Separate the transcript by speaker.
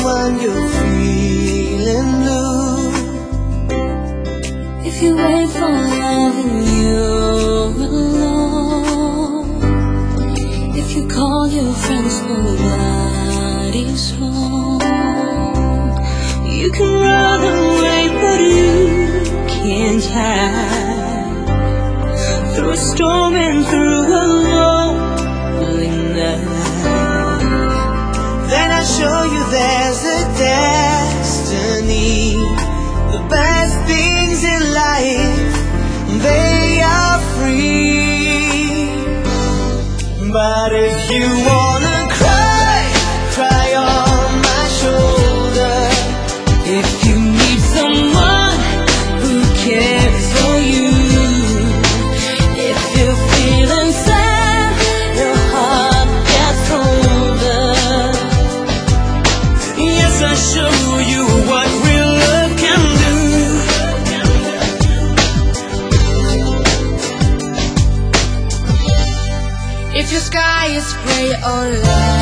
Speaker 1: when you're feeling blue.
Speaker 2: If you wait for love and you're alone, if you call your friends, nobody's home. You can run away, but you can't hide through a storm and through a lonely night.
Speaker 1: Then I show you there's a destiny. The best things in life, they are free. But if you wanna cry, cry on my shoulder.
Speaker 2: If you need someone who cares for you, if you're feeling sad, your heart gets colder.
Speaker 1: Yes, I show you what real love can do.
Speaker 2: If your sky is gray or low,